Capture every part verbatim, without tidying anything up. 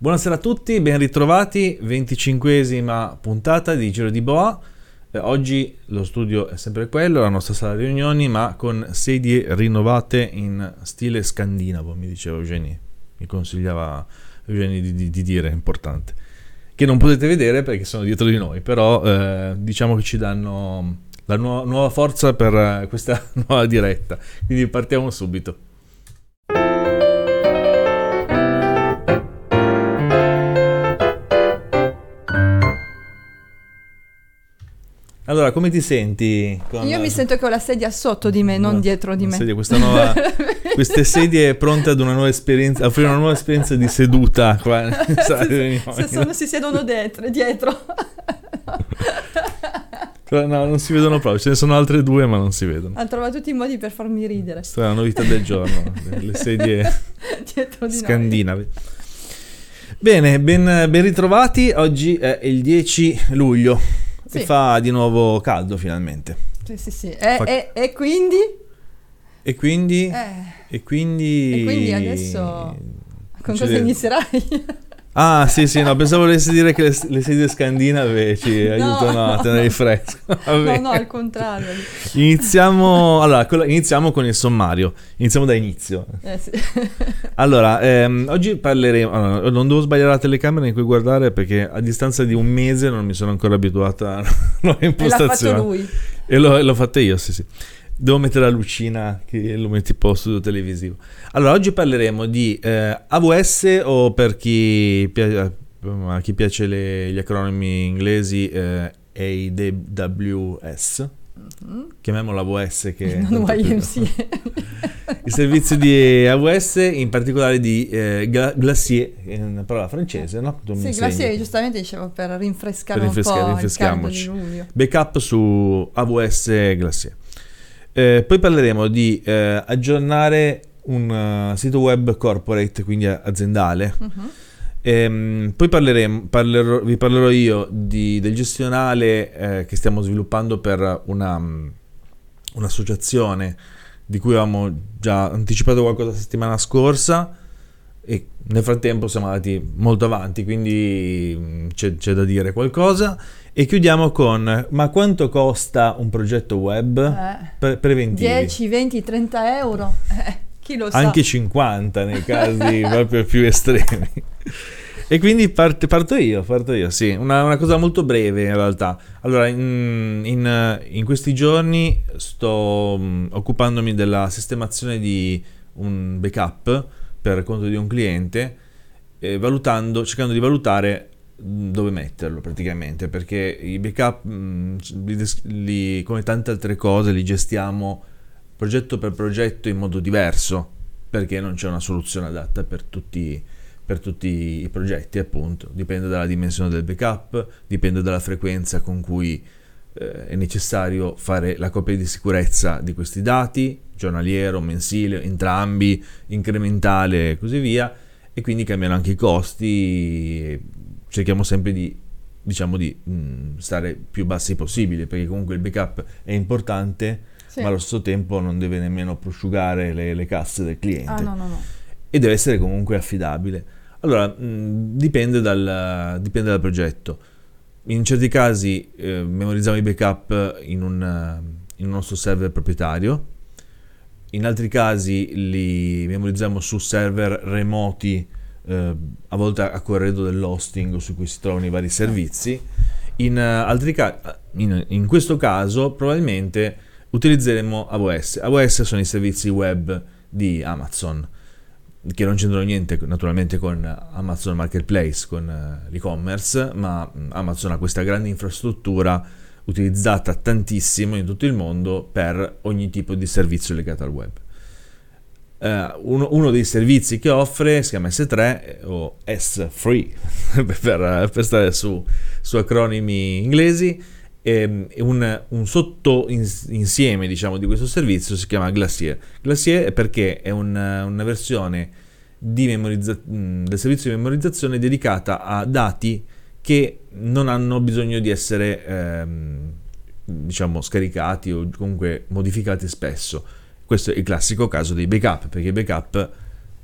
Buonasera a tutti, ben ritrovati, venticinquesima puntata di Giro di Boa. Eh, oggi lo studio è sempre quello, la nostra sala di riunioni, ma con sedie rinnovate in stile scandinavo, mi diceva Eugenie, mi consigliava Eugenie di, di, di dire, importante, che non potete vedere perché sono dietro di noi, però eh, diciamo che ci danno la nu- nuova forza per questa nuova diretta, quindi partiamo subito. Allora, come ti senti? Con... Io mi sento che ho la sedia sotto di me, no, non dietro di me. Sedia, questa nuova, queste sedie pronte ad una nuova esperienza, a offrire una nuova esperienza di seduta qua. se, se sono, si siedono dietro. dietro. No. no, non si vedono proprio, ce ne sono altre due ma non si vedono. Hanno trovato tutti i modi per farmi ridere. Questa è la novità del giorno, le sedie dietro di scandinave. Noi. Bene, ben, ben ritrovati, oggi è il dieci luglio. Sì. E fa di nuovo caldo finalmente. Sì, sì, sì. E, fa... e, e quindi? E quindi? Eh. E quindi? E quindi adesso con cosa deve... inizierai? Ah, sì, sì, no, pensavo volessi dire che le, le sedie scandinave ci no. aiutano a tenere il fresco. Vabbè. No, no, al contrario. Iniziamo, allora, iniziamo con il sommario. Iniziamo da inizio. Eh sì. Allora, ehm, oggi parleremo, allora, non devo sbagliare la telecamera in cui guardare perché a distanza di un mese non mi sono ancora abituata alla nuova impostazione. E l'ha fatto lui. E l'ho, l'ho fatta io, sì, sì. Devo mettere la lucina che lo metti po' studio televisivo. Allora, oggi parleremo di eh, A W S o per chi, a chi piace le, gli acronimi inglesi eh, A W S. Mm-hmm. Chiamiamolo A W S che non Y M C A. Il servizio di A W S, in particolare di eh, Glacier, è una parola francese, no? Tu sì, Glacier, giustamente dicevo per rinfrescare per rinfresca- un po' rinfreschiamoci. il caldo di luglio. Backup su A W S Glacier. Eh, poi parleremo di eh, aggiornare un uh, sito web corporate, quindi aziendale. Uh-huh. Ehm, poi parleremo, parlerò, vi parlerò io di, del gestionale eh, che stiamo sviluppando per una, um, un'associazione di cui avevamo già anticipato qualcosa la settimana scorsa e nel frattempo siamo andati molto avanti, quindi um, c'è, c'è da dire qualcosa. E chiudiamo con, ma quanto costa un progetto web eh, pre- preventivi? dieci, venti, trenta euro, eh, chi lo sa? Anche cinquanta nei casi proprio più estremi. E quindi part- parto io, parto io, sì, una, una cosa molto breve in realtà. Allora, in, in, in questi giorni sto um, occupandomi della sistemazione di un backup per conto di un cliente, eh, valutando, cercando di valutare dove metterlo praticamente, perché i backup li, li, come tante altre cose li gestiamo progetto per progetto in modo diverso, perché non c'è una soluzione adatta per tutti, per tutti i progetti, appunto. Dipende dalla dimensione del backup, dipende dalla frequenza con cui eh, è necessario fare la copia di sicurezza di questi dati, giornaliero, mensile, entrambi, incrementale e così via, e quindi cambiano anche i costi. Cerchiamo sempre di, diciamo, di mh, stare più bassi possibile, perché comunque il backup è importante, sì, ma allo stesso tempo non deve nemmeno prosciugare le, le casse del cliente. Ah, no, no, no. E deve essere comunque affidabile. Allora, mh, dipende dal, dipende dal progetto. In certi casi eh, memorizziamo i backup in un, in un nostro server proprietario, in altri casi li memorizziamo su server remoti, Uh, a volte a corredo dell'hosting su cui si trovano i vari servizi. In, uh, altri ca- in, in questo caso probabilmente utilizzeremo A W S. A W S sono i servizi web di Amazon, che non c'entrano niente naturalmente con Amazon Marketplace, con uh, l'e-commerce, ma Amazon ha questa grande infrastruttura utilizzata tantissimo in tutto il mondo per ogni tipo di servizio legato al web. Uh, uno, uno dei servizi che offre si chiama S tre o S tre per, per stare su, su acronimi inglesi, e un, un sotto insieme, diciamo, di questo servizio si chiama Glacier. Glacier perché è un, una versione di memorizza- del servizio di memorizzazione dedicata a dati che non hanno bisogno di essere ehm, diciamo scaricati o comunque modificati spesso. Questo è il classico caso dei backup, perché i backup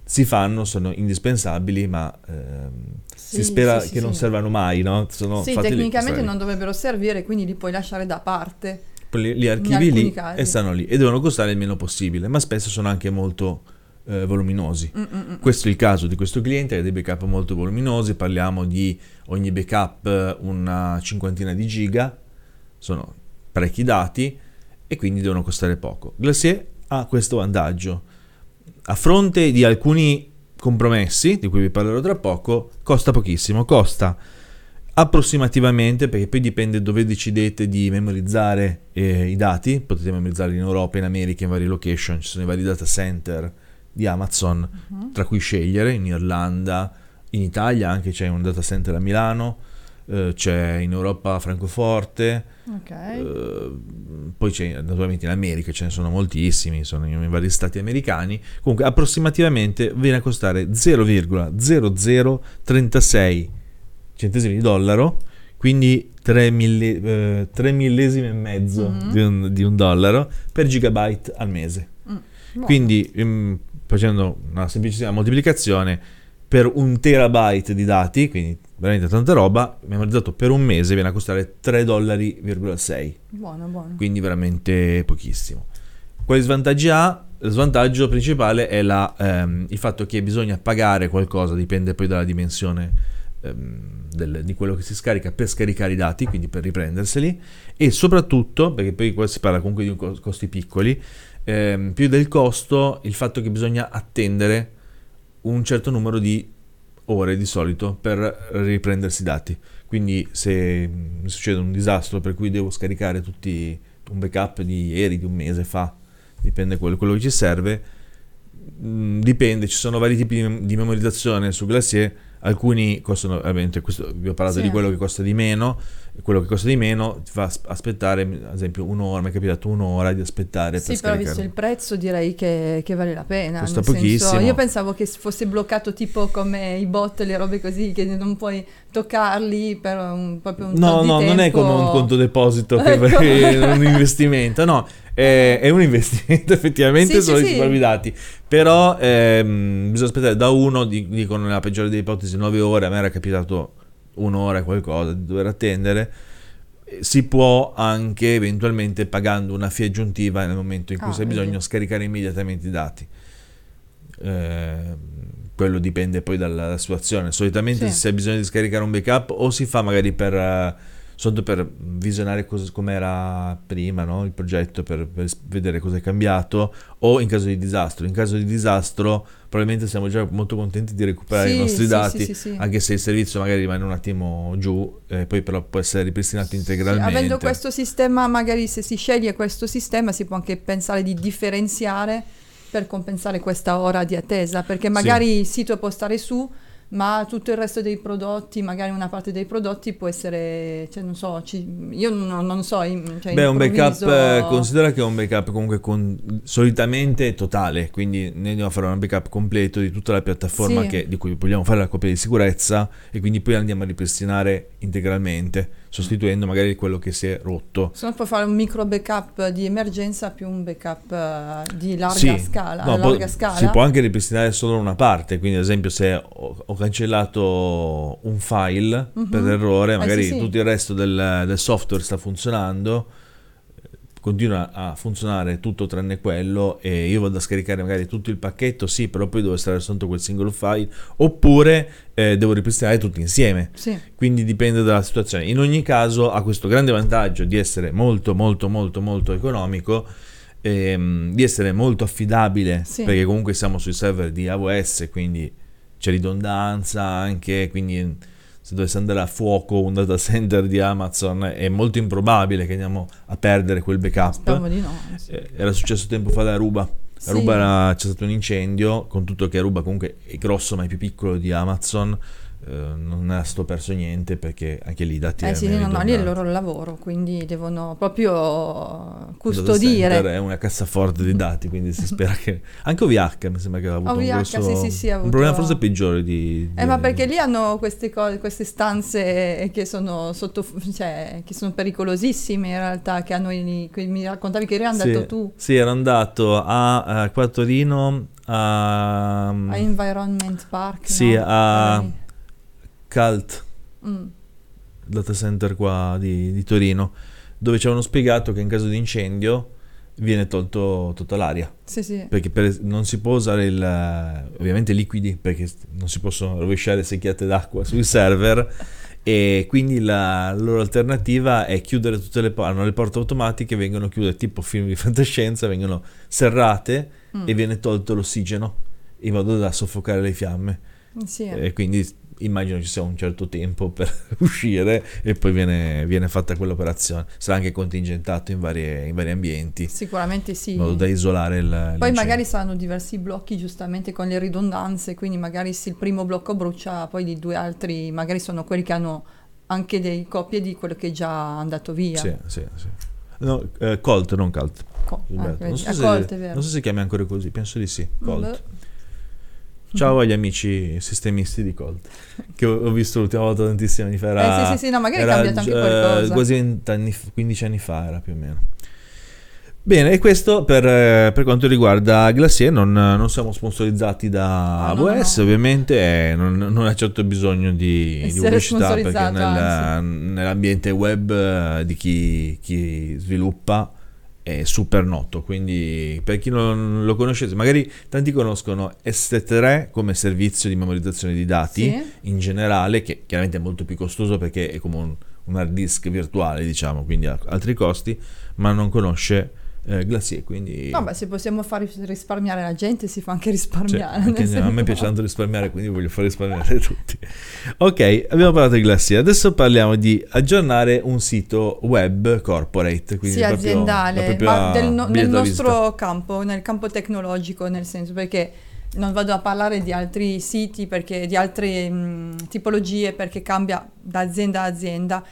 si fanno, sono indispensabili, ma ehm, Sì, si spera sì, sì, che non sì. servano mai, no? Sono Sì, fatti lì, tecnicamente stanno lì. non dovrebbero servire, quindi li puoi lasciare da parte Poi li, li in archivi alcuni lì casi. e stanno lì e devono costare il meno possibile, ma spesso sono anche molto eh, voluminosi. Mm, mm, mm. Questo è il caso di questo cliente che ha dei backup molto voluminosi, parliamo di ogni backup eh, una cinquantina di giga, sono parecchi dati e quindi devono costare poco. Glacier ha questo vantaggio. A fronte di alcuni compromessi, di cui vi parlerò tra poco, costa pochissimo, costa approssimativamente, perché poi dipende dove decidete di memorizzare eh, i dati, potete memorizzarli in Europa, in America, in varie location, ci sono i vari data center di Amazon, Mhm. tra cui scegliere, in Irlanda, in Italia anche c'è un data center a Milano, eh, c'è in Europa a Francoforte, Ok. eh, poi c'è naturalmente in America, ce ne sono moltissimi, sono in, in vari stati americani, comunque approssimativamente viene a costare zero virgola zero zero trentasei centesimi di dollaro, quindi tre, mille, eh, tre millesimi e mezzo Mhm. di, un, di un dollaro per gigabyte al mese. Mm. Buono. Quindi mm, facendo una semplicissima moltiplicazione per un terabyte di dati, quindi veramente tanta roba, memorizzato per un mese viene a costare tre virgola sei dollari, Buono, buono. quindi veramente pochissimo. Quali svantaggi ha? Lo svantaggio principale è la, ehm, il fatto che bisogna pagare qualcosa, dipende poi dalla dimensione ehm, del- di quello che si scarica per scaricare i dati, quindi per riprenderseli, e soprattutto, perché poi qua si parla comunque di co- costi piccoli, ehm, più del costo, il fatto che bisogna attendere un certo numero di ore di solito per riprendersi i dati. Quindi se mi succede un disastro per cui devo scaricare tutti un backup di ieri, di un mese fa, dipende quello, quello che ci serve, mh, dipende, ci sono vari tipi di, di memorizzazione su Glacier, alcuni costano, ovviamente questo, vi ho parlato Sì. di quello che costa di meno, quello che costa di meno ti fa as- aspettare, ad esempio un'ora, mi è capitato un'ora di aspettare Sì, per però scaricare. visto il prezzo direi che, che vale la pena. Costa nel senso, pochissimo. io pensavo che fosse bloccato tipo come i bot, le robe così, che non puoi toccarli per un, proprio un No, tot di no, non è tempo. come un conto deposito che Ecco. è un investimento, no, è, è un investimento effettivamente, Sì, sono sì, i sì. propri dati, però ehm, bisogna aspettare da uno, di- dicono nella peggiore delle ipotesi nove ore, a me era capitato un'ora e qualcosa di dover attendere. Si può anche eventualmente, pagando una fee aggiuntiva nel momento in cui Ah, c'è vedi. bisogno, scaricare immediatamente i dati. Eh, quello dipende poi dalla, dalla situazione. Solitamente Sì. se c'è bisogno di scaricare un backup o si fa magari per eh, sotto per visionare cosa, com'era prima, no? Il progetto, per, per vedere cosa è cambiato, o in caso di disastro. In caso di disastro probabilmente siamo già molto contenti di recuperare Sì, i nostri sì, dati, sì, sì, sì. anche se il servizio magari rimane un attimo giù, eh, poi però può essere ripristinato Sì, integralmente. avendo questo sistema, magari se si sceglie questo sistema, si può anche pensare di differenziare per compensare questa ora di attesa, perché magari il sito può stare su, ma tutto il resto dei prodotti, magari una parte dei prodotti può essere, cioè non so, ci- io non, non so, in- cioè Beh, un backup, improvviso- eh, considera che è un backup comunque con, solitamente totale, quindi noi andiamo a fare un backup completo di tutta la piattaforma Sì. che- di cui vogliamo fare la copia di sicurezza, e quindi poi andiamo a ripristinare integralmente, sostituendo magari quello che si è rotto. Se no può fare un micro backup di emergenza più un backup eh, di larga Sì, scala, no, a può- larga scala. si può anche ripristinare solo una parte, quindi ad esempio se ho, ho cancellato un file Mhm. per errore, Eh, magari sì, sì. tutto il resto del, del software sta funzionando, continua a funzionare tutto tranne quello, e io vado a scaricare magari tutto il pacchetto, sì, però poi devo stare soltanto quel singolo file, oppure eh, devo ripristinare tutti insieme. Sì. Quindi dipende dalla situazione. In ogni caso ha questo grande vantaggio di essere molto molto molto molto economico, ehm, di essere molto affidabile, Sì. perché comunque siamo sui server di A W S, quindi c'è ridondanza anche, quindi se dovesse andare a fuoco un data center di Amazon è molto improbabile che andiamo a perdere quel backup. Speriamo di no. Sì. Eh, Era successo tempo fa da Aruba. Sì. Aruba era- c'è stato un incendio, con tutto che Aruba comunque è grosso ma è più piccolo di Amazon, eh, non è stato perso niente perché anche lì i dati Eh sì, erano no, no, lì è il ridondanti. loro lavoro, quindi devono proprio Il data custodire. center è una cassaforte di dati, quindi si spera che anche O V H mi sembra che ha avuto O V H, un grosso sì, sì, sì, ha un avuto- problema forse peggiore di, Eh, di- ma perché lì hanno queste cose, queste stanze che sono sotto, cioè, che sono pericolosissime in realtà, che hanno i- que- mi raccontavi che eri andato sì, tu. sì, ero andato a, a qua a Torino a, A Environment Park, sì, no? a Era lì. Cult Mm. data center qua di, di Torino, dove ci avevano spiegato che in caso di incendio viene tolto tutta l'aria, Sì, sì. perché per- non si può usare il, ovviamente liquidi, perché non si possono rovesciare secchiate d'acqua sui server, e quindi la loro alternativa è chiudere tutte le porte. Hanno le porte automatiche, vengono chiuse tipo film di fantascienza, vengono serrate Mm. e viene tolto l'ossigeno in modo da soffocare le fiamme. Sì. E quindi immagino ci sia un certo tempo per uscire e poi viene, viene fatta quell'operazione. Sarà anche contingentato in, varie, in vari ambienti, Sicuramente sì. in modo da isolare il Poi l'incendio. magari saranno diversi blocchi, giustamente con le ridondanze, quindi magari se il primo blocco brucia, poi i due altri magari sono quelli che hanno anche delle copie di quello che è già andato via. Sì, sì, sì. No, eh, Colt, non Cult. Co- ah, Gilberto. vedi, non, so a se, Colt, è vero. non so se si chiami ancora così, penso di sì. Colt. Beh. Ciao agli amici sistemisti di Colt, che ho, ho visto l'ultima volta tantissimi anni fa. Era, Eh sì, sì, sì, no, magari è era cambiato anche eh, qualcosa. quasi venti anni, quindici anni fa era più o meno. Bene, e questo per, eh, per quanto riguarda Glacier. Non, non siamo sponsorizzati da Ah, no, no, A W S, no. ovviamente, eh, non, non ha certo bisogno di, di Essere pubblicità, perché sponsorizzato, nel- nell'ambiente web eh, di chi, chi sviluppa è super noto. Quindi per chi non lo conoscesse, magari tanti conoscono S tre come servizio di memorizzazione di dati Sì. in generale, che chiaramente è molto più costoso perché è come un, un hard disk virtuale, diciamo, quindi ha altri costi, ma non conosce eh, Glacier, quindi No, beh, se possiamo far risparmiare la gente, si fa anche sì, risparmiare. anche nel a me senso- piace tanto risparmiare, quindi voglio far risparmiare tutti. Ok, abbiamo parlato di Glacier, adesso parliamo di aggiornare un sito web corporate, quindi Sì, proprio- aziendale, la propria ma del no- nel biglietto da visita. nostro campo, nel campo tecnologico, nel senso, perché non vado a parlare di altri siti, perché di altre mh, tipologie, perché cambia da azienda a azienda.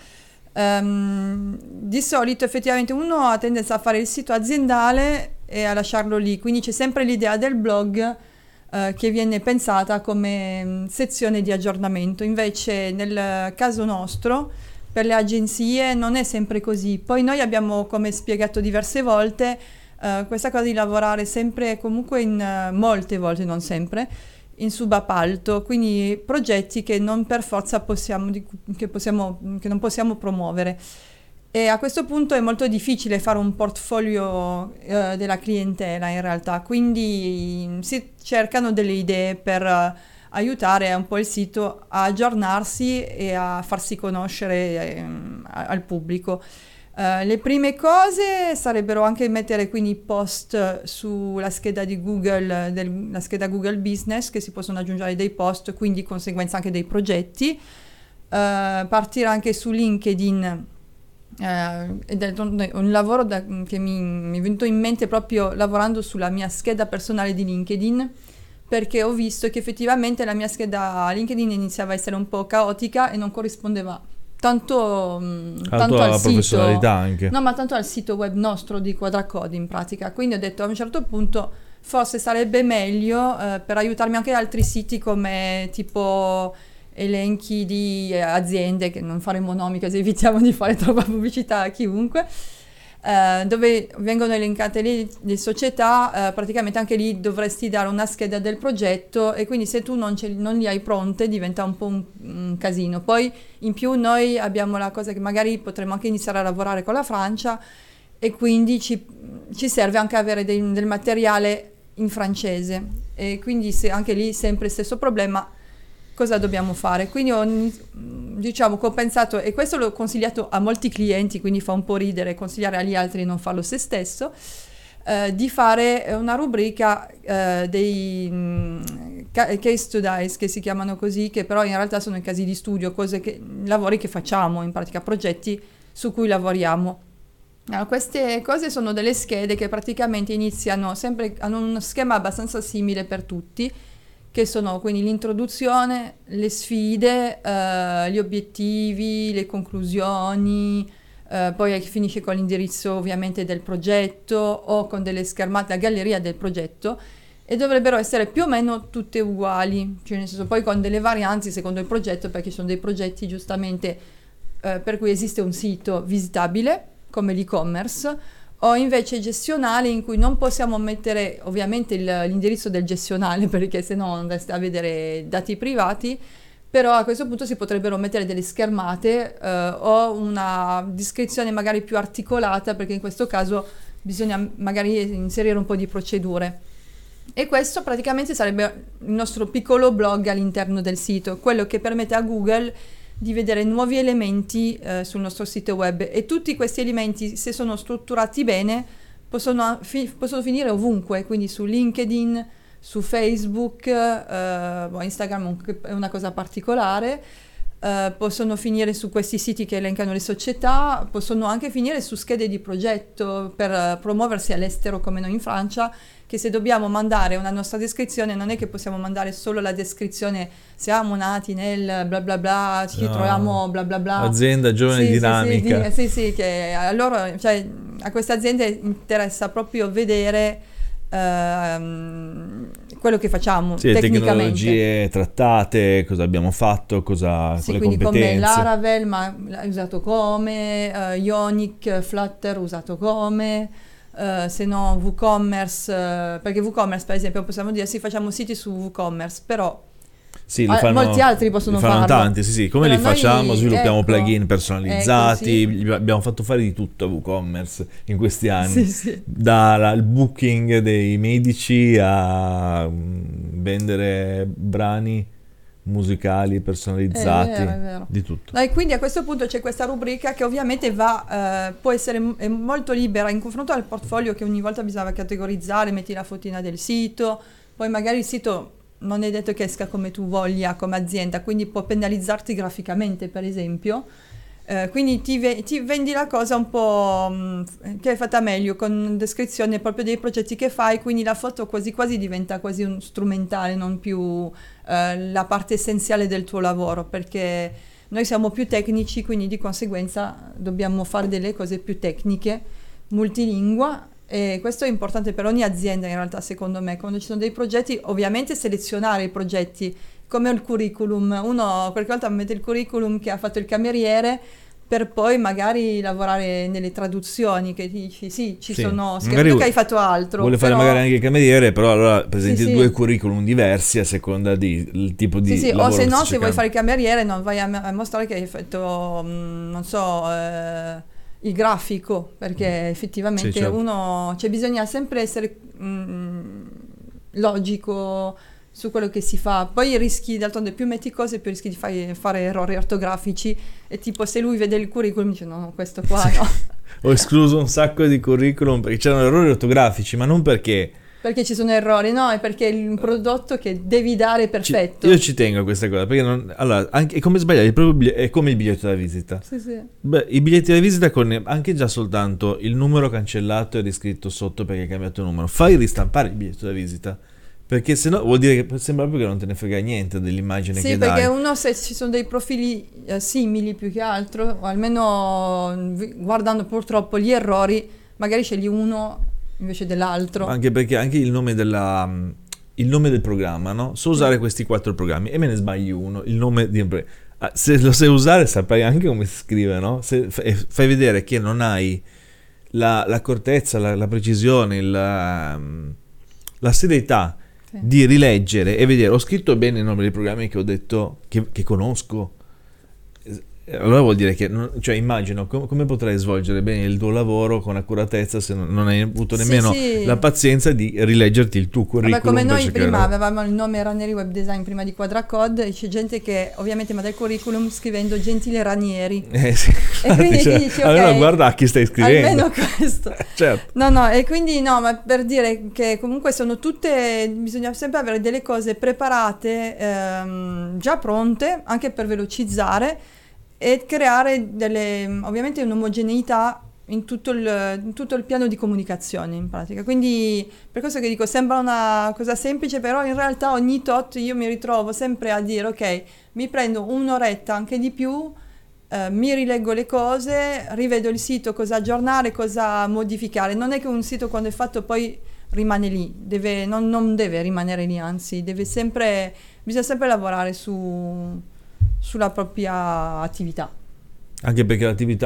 Ehm, di solito effettivamente uno ha tendenza a fare il sito aziendale e a lasciarlo lì, quindi c'è sempre l'idea del blog eh, che viene pensata come mh, sezione di aggiornamento. Invece nel caso nostro, per le agenzie non è sempre così. Poi noi abbiamo, come spiegato diverse volte, eh, questa cosa di lavorare sempre, comunque in eh, molte volte, non sempre, in subappalto, quindi progetti che non per forza possiamo, di- che possiamo, che non possiamo promuovere. E a questo punto è molto difficile fare un portfolio eh, della clientela in realtà, quindi mm, si cercano delle idee per eh, aiutare un po' il sito a aggiornarsi e a farsi conoscere ehm, a- al pubblico. Eh, le prime cose sarebbero anche mettere quindi post sulla scheda di Google, del- la scheda Google Business, che si possono aggiungere dei post, quindi di conseguenza anche dei progetti. Eh, partire anche su LinkedIn. Eh, ed è un, un lavoro da- che mi, mi è venuto in mente proprio lavorando sulla mia scheda personale di LinkedIn, perché ho visto che effettivamente la mia scheda LinkedIn iniziava a essere un po' caotica e non corrispondeva tanto, mh, La tanto tua al sito. professionalità anche. No, ma tanto al sito web nostro di Quadracode in pratica. Quindi ho detto a un certo punto forse sarebbe meglio eh, per aiutarmi anche altri siti come tipo elenchi di eh, aziende, che non faremo nomi così evitiamo di fare troppa pubblicità a chiunque, eh, dove vengono elencate le, le società. Eh, praticamente anche lì dovresti dare una scheda del progetto, e quindi se tu non, ce, non li hai pronte diventa un po' un, un casino. Poi in più noi abbiamo la cosa che magari potremmo anche iniziare a lavorare con la Francia, e quindi ci, ci serve anche avere dei- del materiale in francese, e quindi se anche lì sempre il stesso problema, cosa dobbiamo fare? Quindi ho, diciamo che ho pensato, e questo l'ho consigliato a molti clienti, quindi fa un po' ridere consigliare agli altri di non farlo se stesso, eh, di fare una rubrica eh, dei mh, ca- case studies, che si chiamano così, che però in realtà sono i casi di studio, cose che, lavori che facciamo, in pratica progetti su cui lavoriamo. Allora, queste cose sono delle schede che praticamente iniziano sempre, hanno uno schema abbastanza simile per tutti, che sono quindi l'introduzione, le sfide, eh, gli obiettivi, le conclusioni, eh, poi finisce con l'indirizzo ovviamente del progetto o con delle schermate, la galleria del progetto, e dovrebbero essere più o meno tutte uguali, cioè nel senso poi con delle varianti secondo il progetto, perché ci sono dei progetti giustamente eh, per cui esiste un sito visitabile come l'e-commerce, o invece gestionali in cui non possiamo mettere ovviamente il- l'indirizzo del gestionale perché sennò andreste a vedere dati privati, però a questo punto si potrebbero mettere delle schermate eh, o una descrizione magari più articolata perché in questo caso bisogna magari inserire un po' di procedure. E questo praticamente sarebbe il nostro piccolo blog all'interno del sito, quello che permette a Google di vedere nuovi elementi eh, sul nostro sito web e tutti questi elementi, se sono strutturati bene, possono, fi- possono finire ovunque, quindi su LinkedIn, su Facebook, eh, boh, Instagram è una cosa particolare, eh, possono finire su questi siti che elencano le società, possono anche finire su schede di progetto per eh, promuoversi all'estero come noi in Francia, che se dobbiamo mandare una nostra descrizione non è che possiamo mandare solo la descrizione siamo nati nel bla bla bla, ci No. troviamo bla bla bla. Azienda giovane Sì, sì, dinamica. Sì, sì, sì, che a loro, cioè, a queste aziende interessa proprio vedere ehm, quello che facciamo Sì, le tecnicamente. tecnologie trattate, cosa abbiamo fatto, cosa, Sì, quelle quindi come competenze. Laravel, ma l'hai usato come, eh, Ionic, Flutter usato come, eh, se no WooCommerce, eh, perché WooCommerce per esempio possiamo dire sì facciamo siti su WooCommerce, però Sì, lo ah, fanno, molti altri possono li fanno farlo. tanti, sì, sì. Come Però li noi, facciamo? Sviluppiamo ecco, plugin personalizzati, ecco, sì. gli abbiamo fatto fare di tutto a WooCommerce in questi anni, Sì, sì. dal booking dei medici a mm, vendere brani musicali personalizzati, È vero, è vero. di tutto. No, e quindi a questo punto c'è questa rubrica che ovviamente va, eh, può essere m- è molto libera in confronto al portfolio che ogni volta bisogna categorizzare, metti la fotina del sito, poi magari il sito non è detto che esca come tu voglia come azienda, quindi può penalizzarti graficamente per esempio. Eh, quindi ti, ve- ti vendi la cosa un po' mh, che è fatta meglio, con descrizione proprio dei progetti che fai, quindi la foto quasi quasi diventa quasi un strumentale, non più eh, la parte essenziale del tuo lavoro, perché noi siamo più tecnici, quindi di conseguenza dobbiamo fare delle cose più tecniche, multilingua, e questo è importante per ogni azienda in realtà secondo me. Quando ci sono dei progetti, ovviamente selezionare i progetti, come il curriculum, uno qualche volta mette il curriculum che ha fatto il cameriere per poi magari lavorare nelle traduzioni, che dici sì, ci Sì, sono, magari scritto che vu- hai fatto altro, Vuole fare però- magari anche il cameriere, però allora presenti Sì, sì. due curriculum diversi a seconda del tipo di Sì, sì, o lavoro se che no, stai se vuoi cercando. fare il cameriere non vai a, a mostrare che hai fatto, mm, non so, eh, il grafico, perché effettivamente Sì, certo. uno, cioè bisogna sempre essere mm, logico su quello che si fa. Poi rischi, d'altronde più metti cose, più rischi di fare, fare errori ortografici, e tipo se lui vede il curriculum dice no, no, questo qua Sì. no. Ho escluso un sacco di curriculum perché c'erano errori ortografici, ma non perché... Perché ci sono errori, no, è perché è un prodotto che devi dare ci- perfetto. io ci tengo a questa cosa, perché non, allora, anche, è come sbagliare, è, proprio il bigli- è come il biglietto da visita. Sì, sì. Beh, i biglietti da visita con anche già soltanto il numero cancellato e riscritto sotto perché hai cambiato il numero. Fai ristampare il biglietto da visita, perché sennò vuol dire che sembra proprio che non te ne frega niente dell'immagine Sì, che perché dai. uno se ci sono dei profili eh, simili più che altro, o almeno mm, vi- guardando purtroppo gli errori, magari scegli uno invece dell'altro. Anche perché anche il nome della il nome del programma, no? So usare Sì. questi quattro programmi e me ne sbagli uno, il nome di ah, se lo sai usare saprai anche come si scrive, no? Se f- e fai vedere che non hai la, l'accortezza, la, la precisione, il, la, la serietà Sì. di rileggere e vedere, ho scritto bene il nome dei programmi che ho detto che, che conosco. Allora vuol dire che, non- cioè immagino com- come potrai svolgere bene il tuo lavoro con accuratezza se non, non hai avuto Sì, nemmeno sì. la pazienza di rileggerti il tuo curriculum. Vabbè, come per noi cercare- prima avevamo il nome Ranieri Web Design prima di Quadracode, e c'è gente che ovviamente manda il curriculum scrivendo Gentile Ranieri. Eh sì, E quindi cioè, ti dici, allora ok, guarda a chi stai scrivendo. Almeno questo. Certo. No, no, e quindi no, ma per dire che comunque sono tutte, bisogna sempre avere delle cose preparate, ehm, già pronte, anche per velocizzare e creare delle, ovviamente un'omogeneità in tutto il, in tutto il piano di comunicazione in pratica. Quindi per questo che dico, sembra una cosa semplice, però in realtà ogni tot io mi ritrovo sempre a dire ok, mi prendo un'oretta, anche di più, eh, mi rileggo le cose, rivedo il sito, cosa aggiornare, cosa modificare. Non è che un sito quando è fatto poi rimane lì, deve, non, non deve rimanere lì, anzi deve sempre, bisogna sempre lavorare su, sulla propria attività. Anche perché l'attività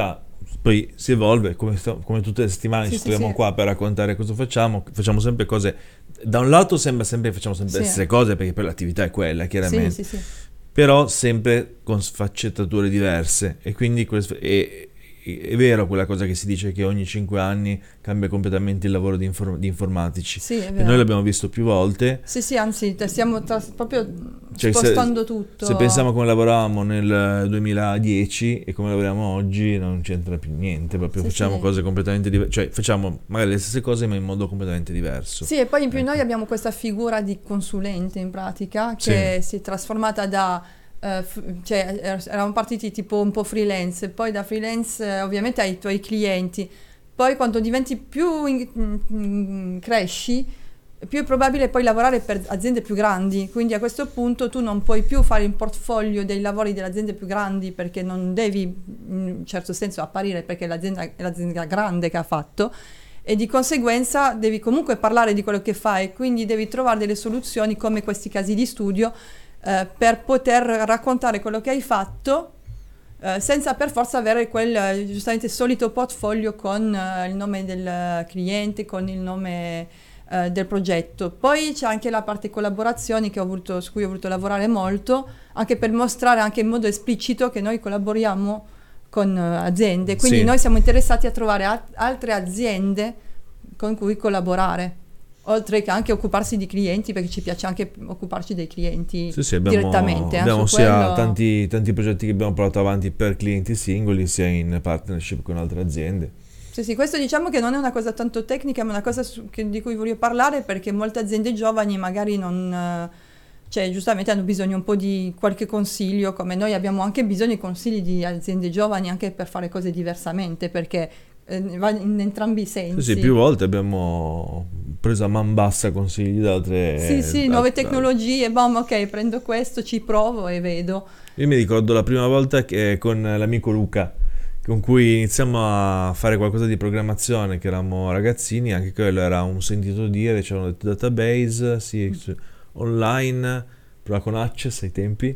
poi si evolve, come, sto- come tutte le settimane Sì, ci sì, troviamo sì. qua per raccontare cosa facciamo, facciamo sempre cose, da un lato sembra sempre che facciamo sempre le Sì. stesse cose, perché poi l'attività è quella, Sì, chiaramente, sì, sì. però sempre con sfaccettature diverse, e quindi quelle sf- e- e- è vero quella cosa che si dice che ogni cinque anni cambia completamente il lavoro di, infor- di informatici, Sì, è e noi vero. l'abbiamo visto più volte. Sì, sì, anzi, te- stiamo tras- proprio Cioè, se, spostando se pensiamo tutto. come lavoravamo nel duemiladieci e come lavoriamo oggi, non c'entra più niente, proprio Sì, facciamo sì. cose completamente diverse, cioè facciamo magari le stesse cose ma in modo completamente diverso. Sì, e poi in più noi Ecco. abbiamo questa figura di consulente in pratica Sì, che si è trasformata da, eh, f- cioè er- eravamo partiti tipo un po' freelance, poi da freelance eh, ovviamente hai i tuoi clienti, poi quando diventi più, in- mm, mm, cresci, più è probabile poi lavorare per aziende più grandi, quindi a questo punto tu non puoi più fare il portfolio dei lavori delle aziende più grandi perché non devi in un certo senso apparire perché l'azienda è l'azienda grande che ha fatto e di conseguenza devi comunque parlare di quello che fai, quindi devi trovare delle soluzioni come questi casi di studio eh, per poter raccontare quello che hai fatto eh, senza per forza avere quel eh, giustamente solito portfolio con eh, il nome del cliente, con il nome eh, del progetto. Poi c'è anche la parte collaborazioni che ho voluto, su cui ho voluto lavorare molto, anche per mostrare anche in modo esplicito che noi collaboriamo con eh, aziende, quindi sì, noi siamo interessati a trovare a- altre aziende con cui collaborare, oltre che anche occuparsi di clienti, perché ci piace anche occuparci dei clienti sì, sì, abbiamo, direttamente, eh, abbiamo su sia quello. tanti, tanti progetti che abbiamo portato avanti per clienti singoli, sia in partnership con altre aziende. Sì, sì, questo diciamo che non è una cosa tanto tecnica, ma una cosa su- che- di cui voglio parlare perché molte aziende giovani magari non, eh, cioè giustamente hanno bisogno un po' di qualche consiglio, come noi abbiamo anche bisogno di consigli di aziende giovani anche per fare cose diversamente, perché eh, va in entrambi i Sì, sì, più sensi. volte abbiamo preso a man bassa consigli da Sì, altre... sì, da- nuove da- tecnologie, boh, ok, prendo questo, ci provo e vedo. Io mi ricordo la prima volta che con l'amico Luca, con cui iniziamo a fare qualcosa di programmazione, che eravamo ragazzini, anche quello era un sentito dire, c'erano detto database, sì, su- online, però con Access ai tempi,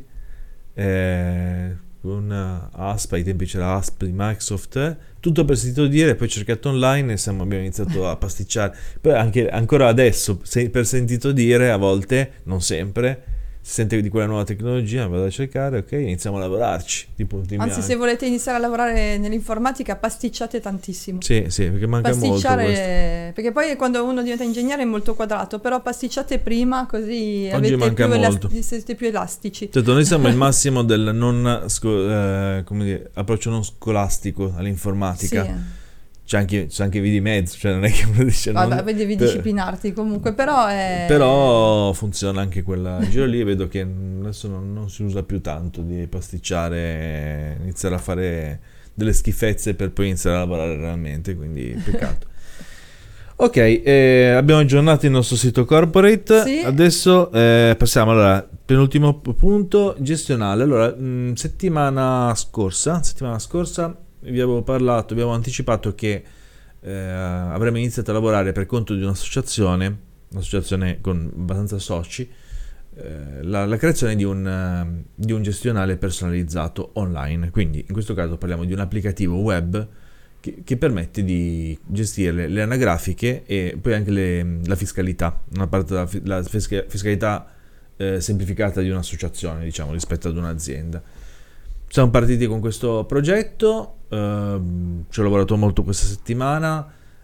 eh, con A S P, ai tempi c'era A S P di Microsoft, eh, tutto per sentito dire, poi cercato online e siamo- abbiamo iniziato a pasticciare. Poi anche ancora adesso, se- per sentito dire, a volte, non sempre, si sente di quella nuova tecnologia, vado a cercare, ok, iniziamo a lavorarci, tipo ultimi Anzi, se anni. volete iniziare a lavorare nell'informatica, pasticciate tantissimo. Sì, sì, perché manca molto questo. Pasticciare, perché poi quando uno diventa ingegnere è molto quadrato, però pasticciate prima così Oggi avete più manca elas- molto. siete più elastici. Certo, noi siamo il massimo del non, sco- eh, come dire, approccio non scolastico Sì, all'informatica. C'è anche, c'è anche via di mezzo, cioè non è che uno dice vabbè, non... poi devi per- disciplinarti comunque, però è... Però funziona anche quel giro lì, vedo che adesso non, non si usa più tanto di pasticciare, iniziare a fare delle schifezze per poi iniziare a lavorare realmente, quindi peccato. Ok, eh, abbiamo aggiornato il nostro sito corporate, Sì. adesso eh, passiamo allora, penultimo p- punto, gestionale. Allora, mh, settimana scorsa, settimana scorsa vi avevo parlato, abbiamo anticipato che eh, avremmo iniziato a lavorare per conto di un'associazione, un'associazione con abbastanza soci, eh, la, la creazione di un, eh, di un gestionale personalizzato online. Quindi in questo caso parliamo di un applicativo web che, che permette di gestire le, le anagrafiche e poi anche le- la fiscalità, una parte della fi- la fisca- fiscalità eh, semplificata di un'associazione, diciamo, rispetto ad un'azienda. Siamo partiti con questo progetto, ehm, ci ho lavorato molto questa settimana,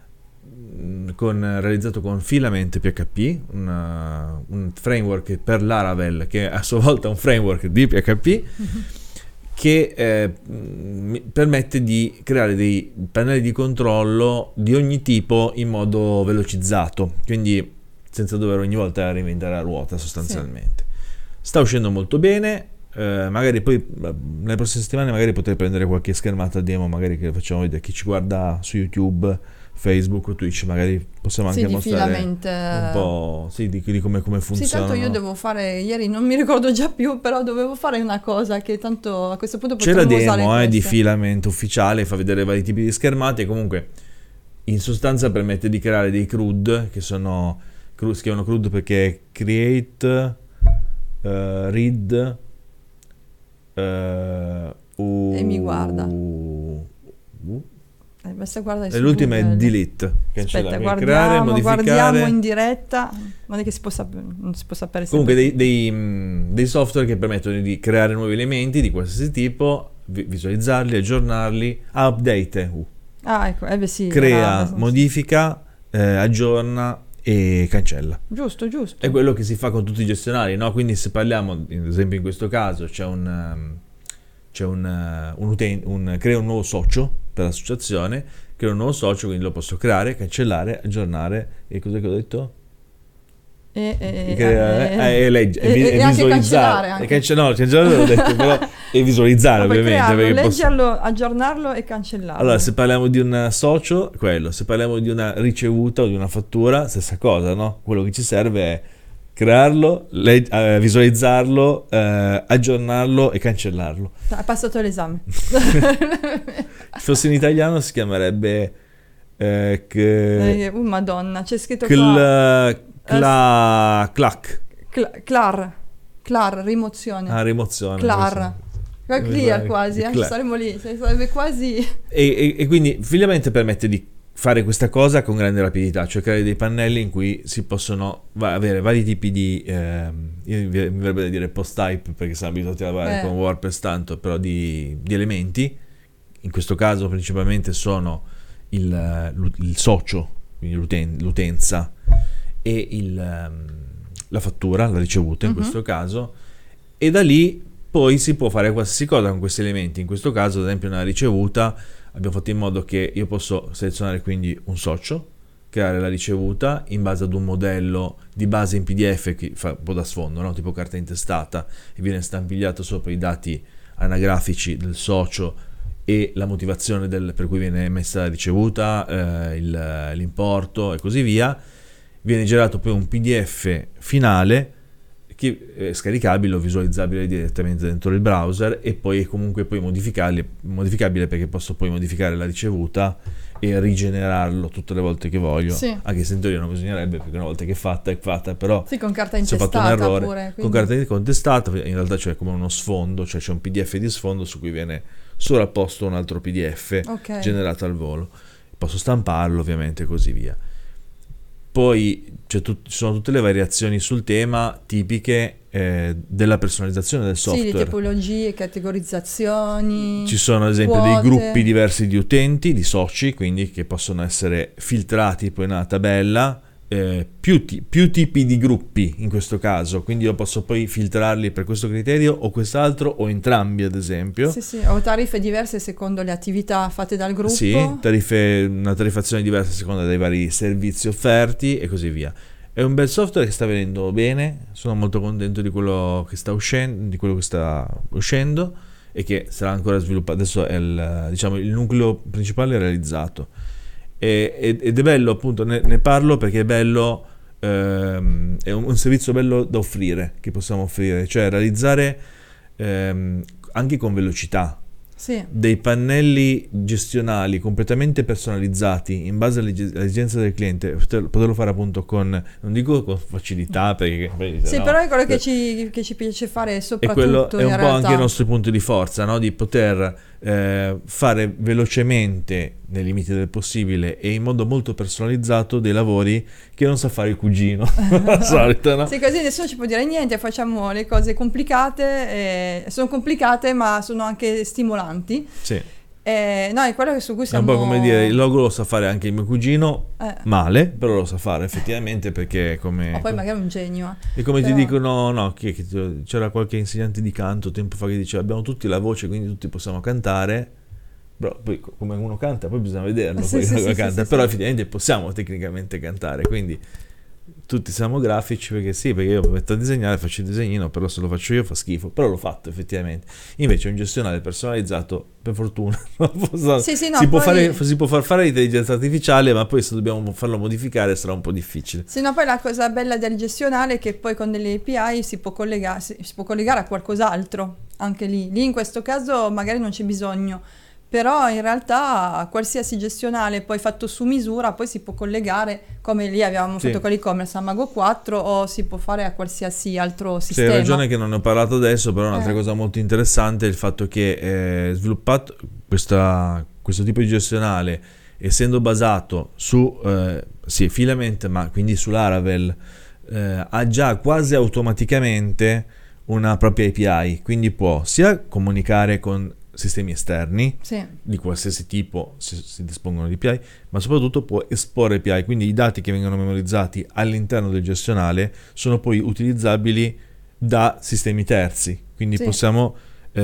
mh, con, realizzato con Filament P H P, una- un framework per Laravel, che è a sua volta un framework di P H P, che eh, mi permette di creare dei pannelli di controllo di ogni tipo in modo velocizzato, quindi senza dover ogni volta reinventare la ruota sostanzialmente. Sta uscendo molto bene, eh, magari poi eh, nelle prossime settimane magari potrei prendere qualche schermata demo, magari che facciamo vedere chi ci guarda su YouTube, Facebook o Twitch, magari possiamo Sì, anche di mostrare Filament. un po' sì, di, di come, come Sì, tanto funzionano. io devo fare, ieri non mi ricordo già più, però dovevo fare una cosa che tanto a questo punto C'è la potremmo usare demo eh, di questa. Filament ufficiale, fa vedere vari tipi di schermate, comunque in sostanza permette di creare dei C R U D, che sono, si chiamano C R U D perché create, eh, read, eh, u- E mi guarda. u- basta guardare E su l'ultima Google. è delete, cancellare, Aspetta, creare, guardiamo, modificare. guardiamo in diretta, non è che si può sapere, non si può sapere Comunque sempre. dei, dei, mh, dei software che permettono di creare nuovi elementi di qualsiasi tipo, vi- visualizzarli, aggiornarli, ah, update, uh, Ah, ecco, eh beh sì. crea, era- modifica, eh, aggiorna e cancella. Giusto, giusto. È quello che si fa con tutti i gestionali, no? Quindi se parliamo, ad esempio in questo caso c'è un, um, c'è un, uh, un utente, un, crea un nuovo socio per l'associazione, crea un nuovo socio, quindi lo posso creare, cancellare, aggiornare, e cosa che ho detto? E, e, Crea- e- eh, e legge- e e- vi- e e anche visualizzare. cancellare E anche. cance- no, cancellare l'ho detto, però, e visualizzare Ah, puoi ovviamente. crearlo, perché posso- leggerlo, aggiornarlo e cancellarlo. Allora, se parliamo di un socio, quello, se parliamo di una ricevuta o di una fattura, stessa cosa, no? Quello che ci serve è crearlo, le- eh, visualizzarlo, eh, aggiornarlo e cancellarlo. Ha passato l'esame. Se fosse in italiano si chiamerebbe eh, che, Eh, uh, Madonna, c'è scritto cl, qua. cla, clac, Cl- clar. Clar, rimozione. ah, rimozione. Clar. questo. Clear quasi, eh, Cla- saremmo lì, sarebbe quasi... E, e- e quindi finalmente permette di fare questa cosa con grande rapidità, cioè creare dei pannelli in cui si possono va- avere vari tipi di, ehm, io mi mi verrebbe da dire post type perché siamo abituati a lavorare Eh. con WordPress tanto, però di, di elementi, in questo caso principalmente sono il, l'u- il socio, quindi l'uten- l'utenza e il, ehm, la fattura, la ricevuta in Mhm. questo caso, e da lì poi si può fare qualsiasi cosa con questi elementi. In questo caso, ad esempio, una ricevuta, abbiamo fatto in modo che io posso selezionare quindi un socio, creare la ricevuta in base ad un modello di base in P D F che fa un po' da sfondo, no? Tipo carta intestata, e viene stampigliato sopra i dati anagrafici del socio e la motivazione del- per cui viene emessa la ricevuta, eh, il- l'importo e così via. Viene generato poi un P D F finale che è scaricabile o visualizzabile direttamente dentro il browser, e poi è comunque poi modificabile, modificabile perché posso poi modificare la ricevuta e rigenerarlo tutte le volte che voglio, Sì. anche se in teoria non bisognerebbe perché una volta che è fatta è fatta, però Sì, con carta se ho fatto un intestata errore pure. con quindi- carta contestata in realtà c'è come uno sfondo, cioè c'è un P D F di sfondo su cui viene sovrapposto un altro P D F Ok. generato al volo, posso stamparlo ovviamente e così via. Poi c'è tut- ci sono tutte le variazioni sul tema tipiche eh, della personalizzazione del Sì, di software. tipologie, categorizzazioni. Ci sono ad esempio quote. dei gruppi diversi di utenti, di soci, quindi che possono essere filtrati poi nella tabella, eh, più, ti- più tipi di gruppi in questo caso, quindi io posso poi filtrarli per questo criterio o quest'altro o entrambi ad esempio. Sì, sì, ho tariffe diverse secondo le attività fatte dal gruppo. Sì, tariffe, una tariffazione diversa a seconda dei vari servizi offerti e così via. È un bel software che sta venendo bene, sono molto contento di quello che sta uscendo, di quello che sta uscendo e che sarà ancora sviluppato. Adesso è il, diciamo, il nucleo principale è realizzato. E- ed ed è bello, appunto, ne, ne parlo perché è bello, ehm, è un, un servizio bello da offrire, che possiamo offrire, cioè realizzare ehm, anche con velocità Sì. dei pannelli gestionali completamente personalizzati in base alle alle esigenze del cliente, poter- poterlo fare appunto con, non dico con facilità perché Sì, no, però è quello che eh, ci, che ci piace fare e soprattutto quello è in un po' realtà. anche i nostri punti di forza, no? Di poter eh, fare velocemente, nei limiti del possibile e in modo molto personalizzato, dei lavori che non sa fare il cugino al solito, no? Sì, così nessuno ci può dire niente, facciamo le cose complicate, e sono complicate ma sono anche stimolanti. Sì. E, no, è quello su cui È siamo... un po' come dire, il logo lo sa fare anche il mio cugino, Eh. male, però lo sa fare effettivamente perché è come... Ma poi magari è un genio. eh. E come Però- ti dicono, no, chi è che ti- c'era qualche insegnante di canto tempo fa che diceva abbiamo tutti la voce, quindi tutti possiamo cantare, però poi co- come uno canta, poi bisogna vederlo, Sì, poi sì, come sì, canta, sì, però sì. effettivamente possiamo tecnicamente cantare, quindi tutti siamo grafici perché sì, perché io mi metto a disegnare, faccio il disegnino, però se lo faccio io fa schifo, però l'ho fatto effettivamente. Invece un gestionale personalizzato, per fortuna, Sì, sì, no, si, può poi- fare, si può far fare l'intelligenza artificiale, ma poi se dobbiamo farlo modificare sarà un po' difficile. Sì, no, poi la cosa bella del gestionale è che poi con delle A P I si può collegare, si, si può collegare a qualcos'altro, anche lì. Lì in questo caso magari non c'è bisogno, però in realtà qualsiasi gestionale poi fatto su misura poi si può collegare, come lì avevamo Sì. fatto con l'e-commerce a Mago quattro, o si può fare a qualsiasi altro Sì, sistema. hai ragione che non ne ho parlato adesso, però un'altra Eh. cosa molto interessante è il fatto che è sviluppato questa- questo tipo di gestionale essendo basato su eh, sì, Filament, ma quindi su Laravel, eh, ha già quasi automaticamente una propria A P I, quindi può sia comunicare con sistemi esterni sì. di qualsiasi tipo si, si dispongono di A P I, ma soprattutto può esporre A P I, quindi i dati che vengono memorizzati all'interno del gestionale sono poi utilizzabili da sistemi terzi, quindi sì. possiamo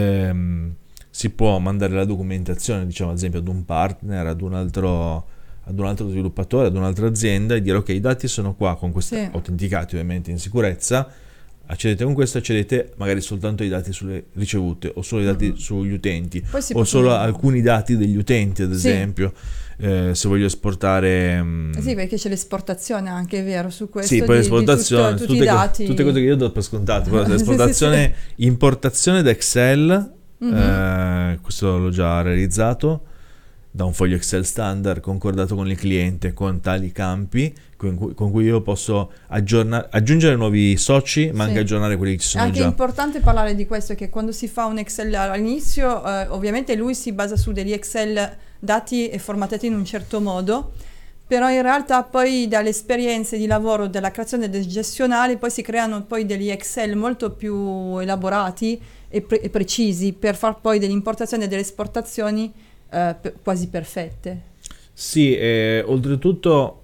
ehm, si può mandare la documentazione, diciamo ad esempio ad un partner, ad un altro ad un altro sviluppatore, ad un'altra azienda e dire ok, i dati sono qua con questi sì. autenticati ovviamente in sicurezza, accedete con questo, accedete magari soltanto ai dati sulle ricevute o solo i dati mm-hmm. sugli utenti o solo alcuni dati degli utenti ad esempio, sì. eh, se voglio esportare mh... eh sì, perché c'è l'esportazione anche, è vero, su questo sì, poi l'esportazione, di tutto, tutti tutte, i dati, tutte cose che io do per scontato, però l'esportazione, sì, sì. importazione da Excel, mm-hmm. eh, questo l'ho già realizzato da un foglio Excel standard concordato con il cliente con tali campi con cui, con cui io posso aggiornare, aggiungere nuovi soci ma sì. anche aggiornare quelli che ci sono anche già. È importante parlare di questo, che quando si fa un Excel all'inizio eh, ovviamente lui si basa su degli Excel dati e formattati in un certo modo, però in realtà poi dalle esperienze di lavoro della creazione del gestionale poi si creano poi degli Excel molto più elaborati e, pre- e precisi per far poi delle importazioni e delle esportazioni Uh, per, quasi perfette. Sì, e oltretutto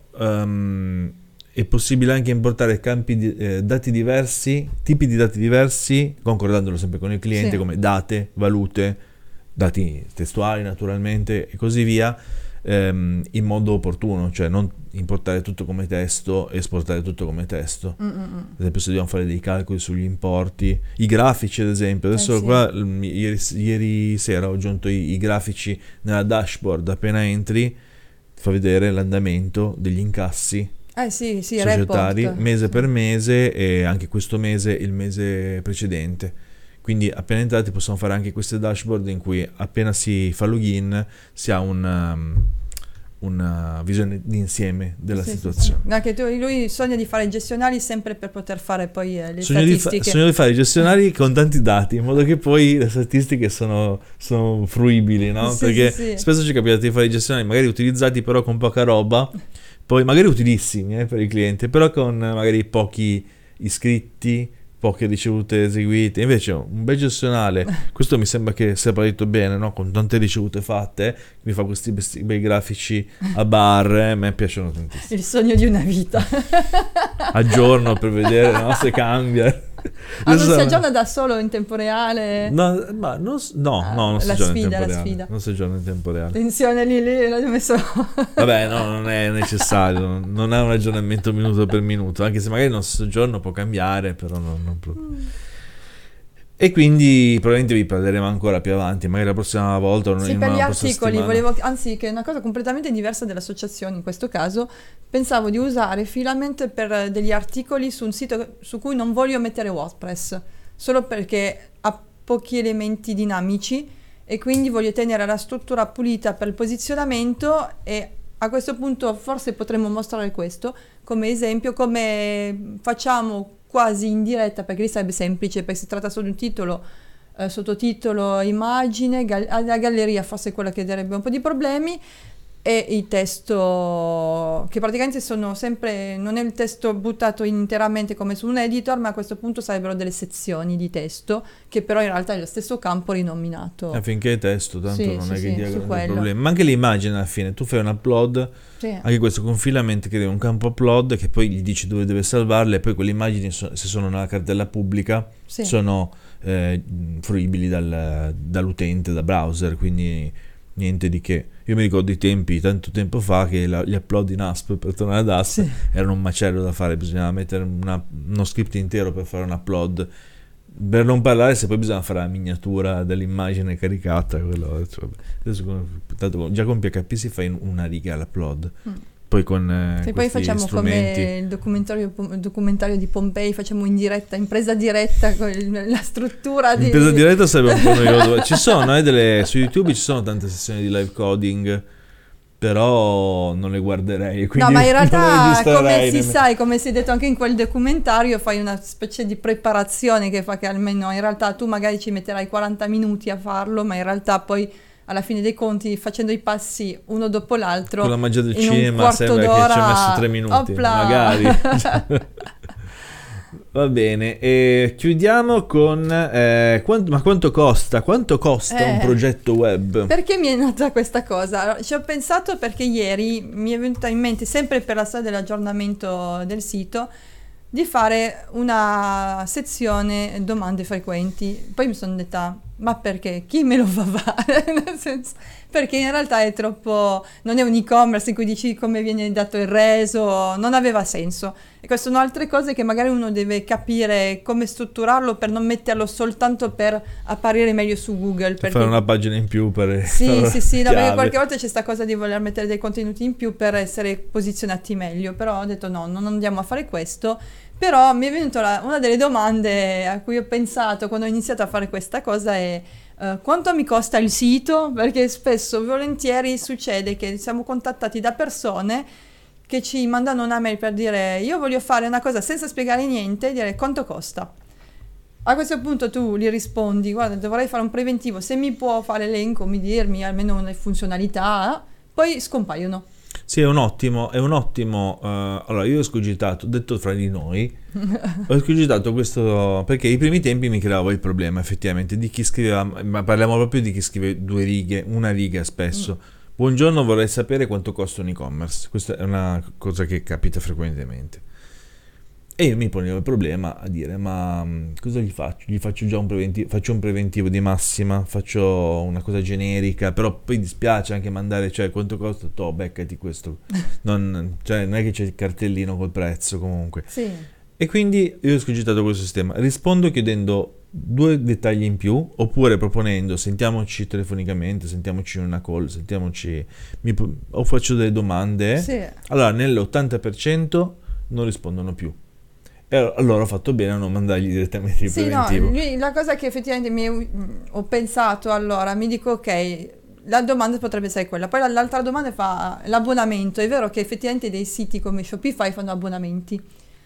um, è possibile anche importare campi di, eh, dati diversi, tipi di dati diversi, concordandolo sempre con il cliente, sì. come date, valute, dati testuali naturalmente e così via, ehm, in modo opportuno, cioè non importare tutto come testo e esportare tutto come testo. Mm-mm. Ad esempio se dobbiamo fare dei calcoli sugli importi, i grafici ad esempio, adesso eh sì. qua ieri, ieri sera ho aggiunto i, i grafici nella dashboard, appena entri ti fa vedere l'andamento degli incassi eh sì, sì, societari report. mese sì. per mese e anche questo mese il mese precedente. Quindi appena entrati possiamo fare anche queste dashboard in cui appena si fa login si ha un, um, una visione d'insieme della sì, situazione. Sì, sì. Anche tu, lui sogna di fare i gestionali sempre per poter fare poi eh, le sogno statistiche. Di fa- sogno di fare i gestionali con tanti dati in modo che poi le statistiche sono, sono fruibili, no? Sì, Perché sì, sì. spesso ci capita di fare i gestionali magari utilizzati però con poca roba, poi magari utilissimi eh, per il cliente, però con magari pochi iscritti, poche ricevute eseguite. Invece un bel gestionale, questo mi sembra che sia partito bene, no? Con tante ricevute fatte, mi fa questi bei, bei grafici a barre, a me piacciono tantissimo. Il sogno di una vita. Aggiorno per vedere, no? Se cambia. Ah, non si aggiorna da solo in tempo reale? No, ma non, no, ah, no, non si aggiorna in tempo la reale. Sfida. Non si aggiorna in tempo reale. Tensione lì, lì, l'ho messo. Vabbè, no, non è necessario, non è un aggiornamento minuto per minuto, anche se magari il nostro giorno può cambiare, però non, non proprio. Mm. E quindi probabilmente vi parleremo ancora più avanti, magari la prossima volta o sì, in per una gli articoli settimana. volevo, anzi che è una cosa completamente diversa delle associazioni in questo caso, pensavo di usare Filament per degli articoli su un sito su cui non voglio mettere WordPress, solo perché ha pochi elementi dinamici e quindi voglio tenere la struttura pulita per il posizionamento, e a questo punto forse potremmo mostrare questo come esempio, come facciamo quasi in diretta, perché lì sarebbe semplice perché si tratta solo di un titolo, eh, sottotitolo, immagine, gal- la galleria forse è quella che darebbe un po' di problemi, e il testo che praticamente sono sempre, non è il testo buttato interamente come su un editor, ma a questo punto sarebbero delle sezioni di testo che però in realtà è lo stesso campo rinominato. Affinché è testo, tanto sì, non sì, è che sì, dia grande quello. problema. Ma anche le immagini alla fine, tu fai un upload, sì. anche questo con Filament crea un campo upload che poi gli dici dove deve salvarle, e poi quelle immagini so, se sono nella cartella pubblica sì. sono eh, fruibili dal, dall'utente, da browser, quindi niente di che. Io mi ricordo i tempi, tanto tempo fa, che la, gli upload in A S P per tornare ad A S P sì. erano un macello da fare, bisognava mettere una, uno script intero per fare un upload, per non parlare se poi bisogna fare la miniatura dell'immagine caricata, quello, cioè, adesso, tanto, già con P H P si fa in una riga l'upload. Mm. Poi con eh, se poi facciamo strumenti. Come il documentario, il documentario di Pompei, facciamo in diretta, in presa diretta con il, la struttura di... In presa diretta sarebbe un po' noioso. Ci sono eh, delle, su YouTube ci sono tante sessioni di live coding, però non le guarderei, quindi no, ma in realtà come si ne... sai, come si è detto anche in quel documentario, fai una specie di preparazione che fa che almeno in realtà tu magari ci metterai quaranta minuti a farlo, ma in realtà poi alla fine dei conti, facendo i passi uno dopo l'altro, con la magia del in un cinema quarto sembra d'ora, che ci ha messo tre minuti, opla. magari. Va bene, e chiudiamo con eh, quanto, ma quanto costa? Quanto costa Eh, un progetto web? Perché mi è nata questa cosa? Allora, ci ho pensato perché ieri mi è venuta in mente, sempre per la storia dell'aggiornamento del sito, di fare una sezione domande frequenti. Poi mi sono detta, ma perché? Chi me lo fa fare? Nel senso, perché in realtà è troppo, non è un e-commerce in cui dici come viene dato il reso, non aveva senso. E queste sono altre cose che magari uno deve capire come strutturarlo per non metterlo soltanto per apparire meglio su Google. Per Perché fare una pagina in più per sì, sì, sì, no, perché chiave. qualche volta c'è sta cosa di voler mettere dei contenuti in più per essere posizionati meglio, però ho detto no, non andiamo a fare questo. Però mi è venuta la- una delle domande a cui ho pensato quando ho iniziato a fare questa cosa è eh, quanto mi costa il sito? Perché spesso, volentieri succede che siamo contattati da persone che ci mandano una mail per dire io voglio fare una cosa senza spiegare niente, dire quanto costa. A questo punto tu gli rispondi, guarda, dovrei fare un preventivo, se mi può fare l'elenco, mi dirmi almeno una funzionalità, poi scompaiono. Sì, è un ottimo, è un ottimo. eh, allora, io ho escogitato, detto fra di noi, ho escogitato questo perché ai primi tempi mi creavo il problema, effettivamente, di chi scriveva, ma parliamo proprio di chi scrive due righe, una riga spesso. Buongiorno, vorrei sapere quanto costa un e-commerce. Questa è una cosa che capita frequentemente. E io mi ponevo il problema a dire, ma mh, cosa gli faccio? Gli faccio già un preventivo, faccio un preventivo di massima, faccio una cosa generica, però poi dispiace anche mandare, cioè quanto costa? Toh, beccati questo. Non, cioè, non è che c'è il cartellino col prezzo comunque. Sì. E quindi io ho escogitato questo sistema. Rispondo chiedendo due dettagli in più, oppure proponendo sentiamoci telefonicamente, sentiamoci in una call, sentiamoci, mi, o faccio delle domande. Sì. Allora, nell'ottanta per cento non rispondono più. E allora ho fatto bene a non mandargli direttamente il Sì, no, preventivo. lui- la cosa che effettivamente mi è- ho pensato allora, mi dico ok, la domanda potrebbe essere quella, poi la- l'altra domanda fa l'abbonamento, è vero che effettivamente dei siti come Shopify fanno abbonamenti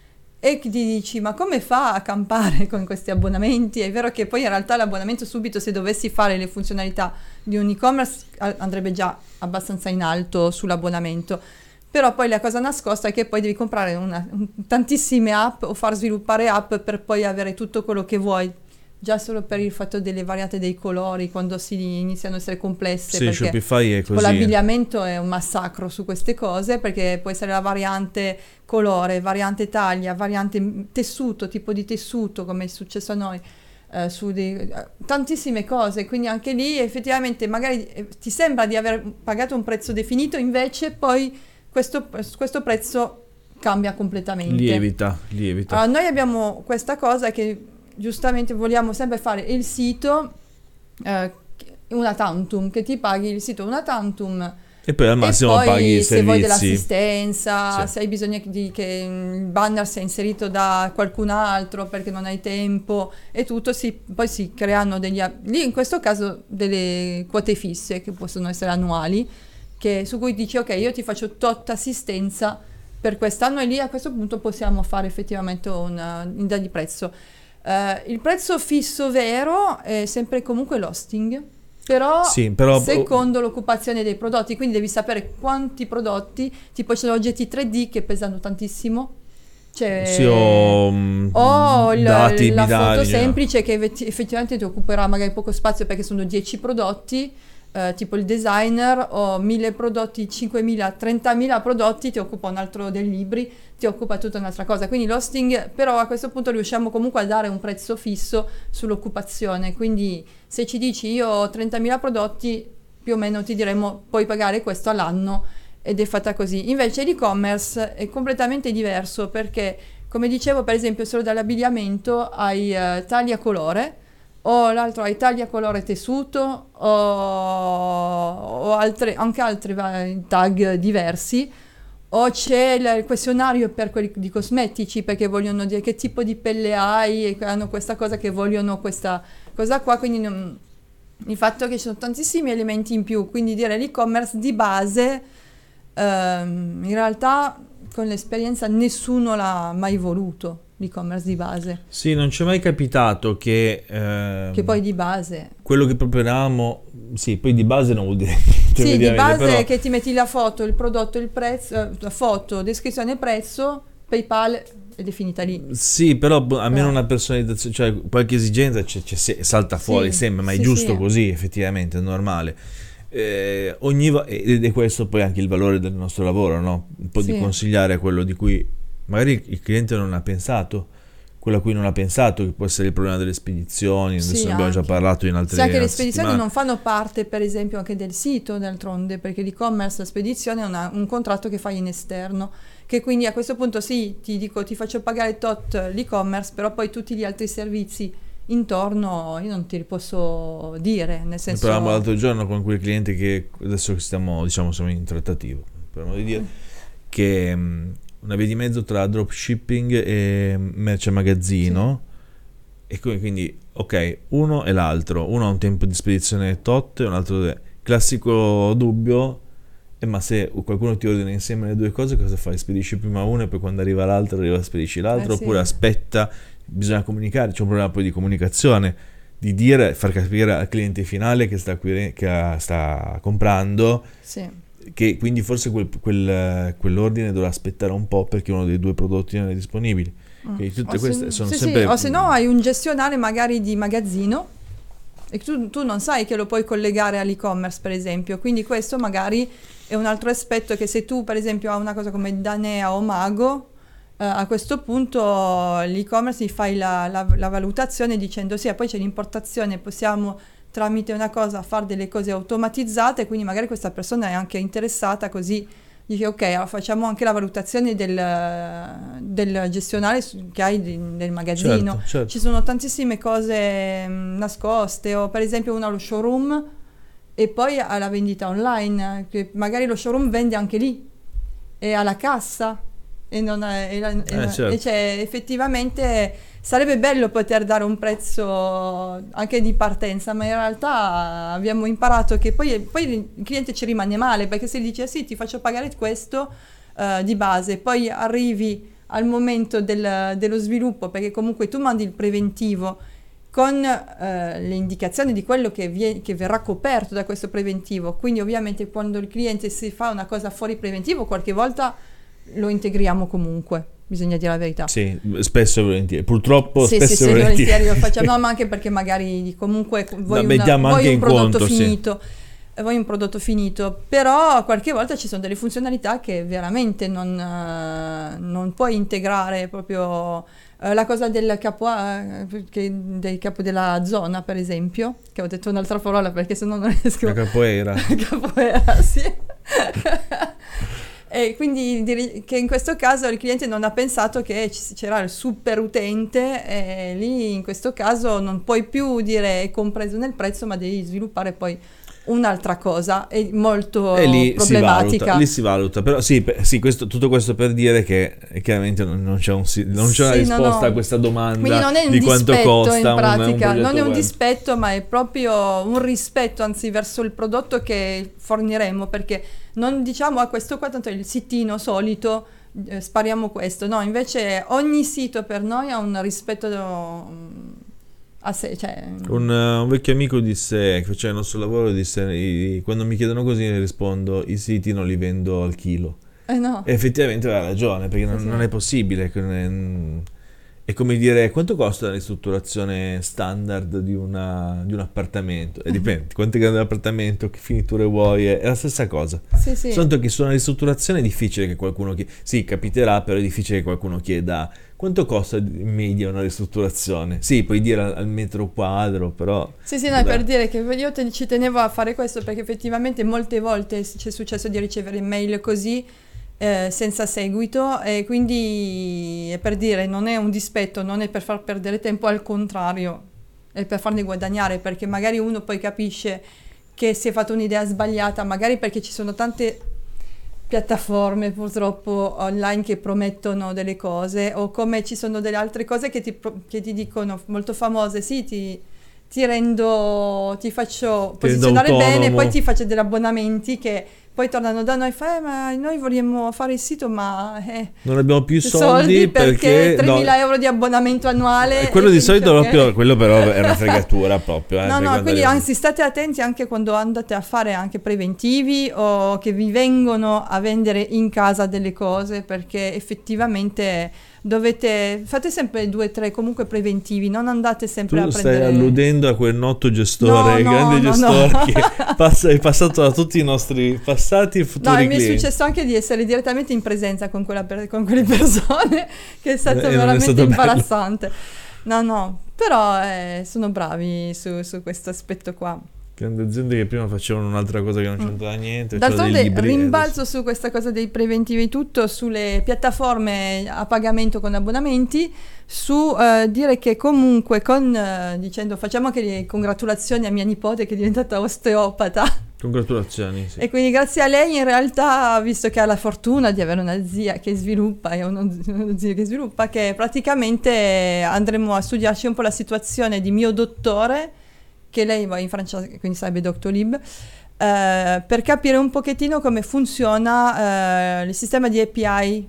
e ti dici ma come fa a campare con questi abbonamenti? È vero che poi in realtà l'abbonamento subito se dovessi fare le funzionalità di un e-commerce a- andrebbe già abbastanza in alto sull'abbonamento. Però poi la cosa nascosta è che poi devi comprare una- un- tantissime app o far sviluppare app per poi avere tutto quello che vuoi, già solo per il fatto delle variate dei colori quando si iniziano a essere complesse, Sì, perché Shopify è tipo così. l'abbigliamento è un massacro su queste cose, perché può essere la variante colore, variante taglia, variante tessuto, tipo di tessuto come è successo a noi. eh, su dei- eh, tantissime cose, quindi anche lì effettivamente magari eh, ti sembra di aver pagato un prezzo definito, invece poi questo, questo prezzo cambia completamente. Lievita, lievita. Allora, noi abbiamo questa cosa che giustamente vogliamo sempre fare il sito eh, una tantum, che ti paghi il sito una tantum E poi al massimo e poi paghi i se vuoi servizi. dell'assistenza, Sì. se hai bisogno di che il banner sia inserito da qualcun altro perché non hai tempo e tutto, si, poi si creano degli, lì in questo caso delle quote fisse che possono essere annuali, che, su cui dici ok, io ti faccio tot assistenza per quest'anno e lì a questo punto possiamo fare effettivamente una unità di prezzo. Eh, il prezzo fisso vero è sempre comunque l'hosting, però, Sì, però- secondo l'occupazione dei prodotti, quindi devi sapere quanti prodotti, tipo ci sono oggetti tre D che pesano tantissimo, cioè, Sì, o, mm, o il- dati la binari, foto no? semplice che effetti- effettivamente ti occuperà magari poco spazio perché sono dieci prodotti, eh, tipo il designer, o mille prodotti, cinquemila, trentamila prodotti, ti occupa un altro dei libri, ti occupa tutta un'altra cosa. Quindi l'hosting, però a questo punto riusciamo comunque a dare un prezzo fisso sull'occupazione, quindi se ci dici io ho trentamila prodotti, più o meno ti diremo puoi pagare questo all'anno ed è fatta così. Invece l'e-commerce è completamente diverso perché, come dicevo, per esempio solo dall'abbigliamento hai eh, taglia colore, o l'altro hai taglia colore tessuto o, o altre, anche altri vari tag diversi, o c'è il il questionario per quelli di cosmetici perché vogliono dire che tipo di pelle hai e hanno questa cosa che vogliono questa cosa qua, quindi non- il fatto che ci sono tantissimi elementi in più, quindi dire l'e-commerce di base ehm, in realtà con l'esperienza nessuno l'ha mai voluto. l'e-commerce di base. Sì, non ci è mai capitato che... ehm, Che poi di base... quello che proponiamo, sì, poi di base non vuol dire Sì, di ovviamente, base però- è che ti metti la foto, il prodotto, il prezzo, eh, la foto, descrizione e prezzo, PayPal ed è finita lì. Sì, però boh, almeno Eh. una personalizzazione, cioè qualche esigenza c'è, c'è se- salta fuori Sì, sempre, ma è sì, giusto sì. così, effettivamente, è normale. Eh, ogni va- ed è questo poi anche il valore del nostro lavoro, no? Un po' di Sì. consigliare quello di cui magari il cliente non ha pensato, quello a cui non ha pensato, che può essere il problema delle spedizioni, adesso Sì, ne abbiamo già anche. parlato in altre Sì, anche le altre spedizioni settimane. non fanno parte, per esempio, anche del sito, d'altronde, perché l'e-commerce, la spedizione è una- un contratto che fai in esterno, che quindi a questo punto sì, ti dico, ti faccio pagare tot l'e-commerce, però poi tutti gli altri servizi intorno io non te li posso dire, nel Ne senso... parlavamo l'altro giorno con quei clienti che adesso che stiamo, diciamo, siamo in trattativa, per modo di dire, che mh, una via di mezzo tra dropshipping e merce magazzino, e come- quindi, ok, uno e l'altro, uno ha un tempo di spedizione tot e un altro è classico dubbio, e ma se qualcuno ti ordina insieme le due cose, cosa fai? Spedisci prima uno e poi quando arriva l'altro arriva spedisci l'altro, Eh, sì. oppure aspetta, bisogna comunicare, c'è un problema poi di comunicazione, di dire, far capire al cliente finale che sta, acquire- che ha- sta comprando, Sì. che quindi forse quel- quel- quell'ordine dovrà aspettare un po' perché uno dei due prodotti non è disponibile. Quindi tutte O se- queste sono sì, sì, sempre... o se no hai un gestionale magari di magazzino e tu, tu non sai che lo puoi collegare all'e-commerce, per esempio, quindi questo magari è un altro aspetto, che se tu per esempio hai una cosa come Danea o Mago, eh, a questo punto l'e-commerce gli fai la, la- la valutazione dicendo sì, e poi c'è l'importazione, possiamo tramite una cosa fare delle cose automatizzate, quindi magari questa persona è anche interessata, così dici ok, allora facciamo anche la valutazione del, del gestionale su- che hai di- del magazzino. Certo, certo. Ci sono tantissime cose mh, nascoste, o per esempio uno ha lo showroom e poi ha la vendita online, che magari lo showroom vende anche lì, e alla cassa, e, non è- e la- e Eh, la- certo. e cioè, effettivamente sarebbe bello poter dare un prezzo anche di partenza, ma in realtà abbiamo imparato che poi, poi il cliente ci rimane male, perché se dice sì, ti faccio pagare questo eh, di base, poi arrivi al momento del- dello sviluppo, perché comunque tu mandi il preventivo con eh, le indicazioni di quello che, vie- che verrà coperto da questo preventivo, quindi ovviamente quando il cliente si fa una cosa fuori preventivo qualche volta lo integriamo comunque, bisogna dire la verità. Sì, spesso e volentieri. Purtroppo Sì, spesso sì, e sì, volentieri. volentieri lo facciamo, no, ma anche perché magari comunque vuoi, La una- mettiamo vuoi anche un in prodotto conto, sì. finito, eh, vuoi un prodotto finito, però qualche volta ci sono delle funzionalità che veramente non, eh, non puoi integrare proprio. Eh, la cosa del capo, eh, che- del capo della zona, per esempio, che ho detto un'altra parola perché sennò non riesco. La capoeira. Capoeira, sì. E quindi dire che in questo caso il cliente non ha pensato che ci- c'era il super utente, e lì in questo caso non puoi più dire è compreso nel prezzo, ma devi sviluppare poi un'altra cosa, è molto E lì si problematica. valuta, lì si valuta, però sì, pe- sì, questo, tutto questo per dire che eh, chiaramente non, non c'è, un, si- non c'è una Sì, risposta no, no. a questa domanda Quindi non è un di quanto dispetto costa in un- un pratica, progetto non è un web. dispetto, ma è proprio un rispetto, anzi, verso il prodotto che forniremo, perché non diciamo a questo qua tanto è il sitino solito, eh, spariamo questo, no, invece ogni sito per noi ha un rispetto mm, a sé, cioè Un, eh, un vecchio amico disse, che faceva il nostro lavoro, disse, "I- quando mi chiedono così rispondo, i siti non li vendo al chilo." eh no, E effettivamente aveva ragione, perché non, Sì, sì. non è possibile. che ne- È come dire, quanto costa la ristrutturazione standard di, una- di un appartamento? E dipende, quanto è grande l'appartamento, che finiture vuoi, è, è la stessa cosa. sì, sì. Soltanto che su una ristrutturazione è difficile che qualcuno chieda, sì, capiterà, però è difficile che qualcuno chieda quanto costa in media una ristrutturazione. Sì, puoi dire al, al metro quadro, però... Sì, sì, no, è Beh. per dire che io te- ci tenevo a fare questo perché effettivamente molte volte ci è successo di ricevere mail così eh, senza seguito, e quindi è per dire non è un dispetto, non è per far perdere tempo, al contrario, è per farne guadagnare, perché magari uno poi capisce che si è fatto un'idea sbagliata, magari perché ci sono tante piattaforme purtroppo online che promettono delle cose, o come ci sono delle altre cose che ti, pro- che ti dicono molto famose, sì, ti, ti rendo, ti faccio Ti rendo posizionare bene, autonomo. poi ti faccio degli abbonamenti che poi tornano da noi e fa, eh, ma noi vogliamo fare il sito, ma eh, non abbiamo più soldi, soldi perché, perché tremila no, euro di abbonamento annuale. eh, quello e di solito dice, proprio, okay. quello però è una fregatura proprio. Eh, No, perché no, quando quindi arriva- anzi state attenti anche quando andate a fare anche preventivi o che vi vengono a vendere in casa delle cose, perché effettivamente dovete, fate sempre due o tre comunque preventivi, non andate sempre Tu a stai prendere... alludendo a quel noto gestore, No, no, grande no, gestore no. che passa, è passato da tutti i nostri passati e futuri No, e mi è clienti. successo anche di essere direttamente in presenza con, quella per- con quelle persone, che è stato E non è veramente stato bello. imbarazzante. No, no, però eh, sono bravi su, su questo aspetto qua. Grandi aziende che prima facevano un'altra cosa che non c'entrava niente. c'erano dei D'altronde libri, rimbalzo adesso- su questa cosa dei preventivi e tutto, sulle piattaforme a pagamento con abbonamenti, su eh, dire che comunque con, eh, dicendo facciamo anche le congratulazioni a mia nipote che è diventata osteopata. Congratulazioni. Sì. E quindi grazie a lei in realtà, visto che ha la fortuna di avere una zia che sviluppa e uno, uno zio che sviluppa, che praticamente andremo a studiarci un po' la situazione di mio dottore, che lei va in Francia, quindi sarebbe Doctolib, eh, per capire un pochettino come funziona eh, il sistema di A P I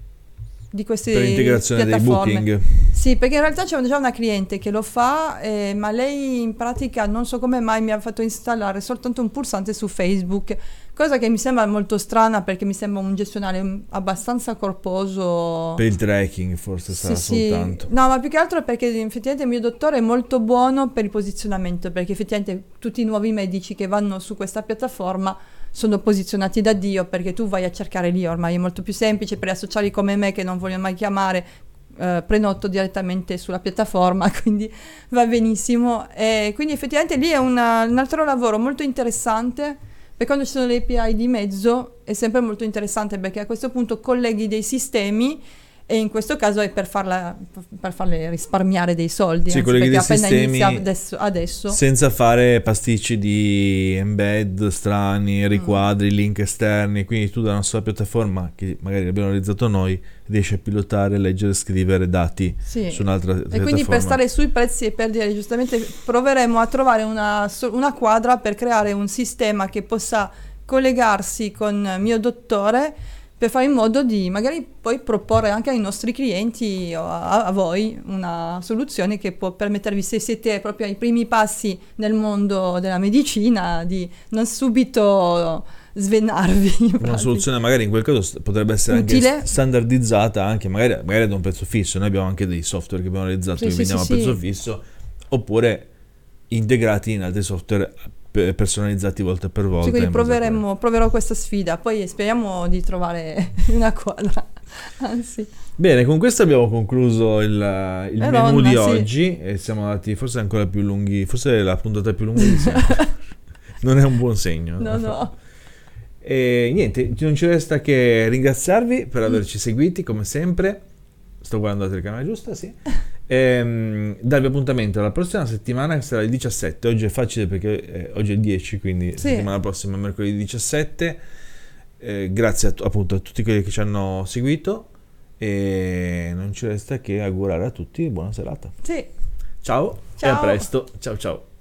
di queste Per l'integrazione dei piattaforme. booking. Sì, perché in realtà c'è già una cliente che lo fa, eh, ma lei in pratica non so come mai mi ha fatto installare soltanto un pulsante su Facebook, cosa che mi sembra molto strana perché mi sembra un gestionale abbastanza corposo. Per il tracking forse sarà Sì, sì. soltanto. No, ma più che altro perché effettivamente il mio dottore è molto buono per il posizionamento, perché effettivamente tutti i nuovi medici che vanno su questa piattaforma sono posizionati da Dio, perché tu vai a cercare lì, ormai è molto più semplice per gli associati come me che non vogliono mai chiamare, eh, prenoto direttamente sulla piattaforma, quindi va benissimo. E quindi effettivamente lì è una- un altro lavoro molto interessante, perché quando ci sono le A P I di mezzo è sempre molto interessante, perché a questo punto colleghi dei sistemi e in questo caso è per, farla, per farle risparmiare dei soldi, Sì, anzi, colleghi perché dei appena sistemi inizia adesso, adesso senza fare pasticci di embed strani, riquadri, link esterni. Quindi tu da una sola piattaforma che magari abbiamo realizzato noi riesci a pilotare, leggere e scrivere dati sì. su un'altra E piattaforma. quindi per stare sui prezzi e per dire giustamente proveremo a trovare una, so- una quadra per creare un sistema che possa collegarsi con mio dottore, per fare in modo di magari poi proporre anche ai nostri clienti o a, a voi una soluzione che può permettervi, se siete proprio ai primi passi nel mondo della medicina, di non subito svenarvi. in Una pratica. soluzione magari in quel caso st- potrebbe essere Utile. anche standardizzata, anche magari, magari ad un prezzo fisso. Noi abbiamo anche dei software che abbiamo realizzato Sì, che sì, vendiamo sì, a prezzo sì. fisso, oppure integrati in altri software pe- personalizzati volta per volta. Sì, quindi in base a quello. proveremo, proverò questa sfida, poi speriamo di trovare una quadra. Anzi, Bene, con questo abbiamo concluso il, il Eh, menù nonna, di sì. oggi e siamo andati forse ancora più lunghi, forse è la puntata più lunga di sempre. Non è un buon segno. no, no. E niente, non ci resta che ringraziarvi per averci seguiti come sempre. Sto guardando la telecamera giusta, sì. E, darvi appuntamento alla prossima settimana che sarà il diciassette. Oggi è facile perché eh, oggi è il dieci, quindi Sì. settimana prossima mercoledì diciassette. Eh, grazie a, appunto a tutti quelli che ci hanno seguito e non ci resta che augurare a tutti buona serata. Sì. Ciao, e Ciao. a presto. Ciao ciao.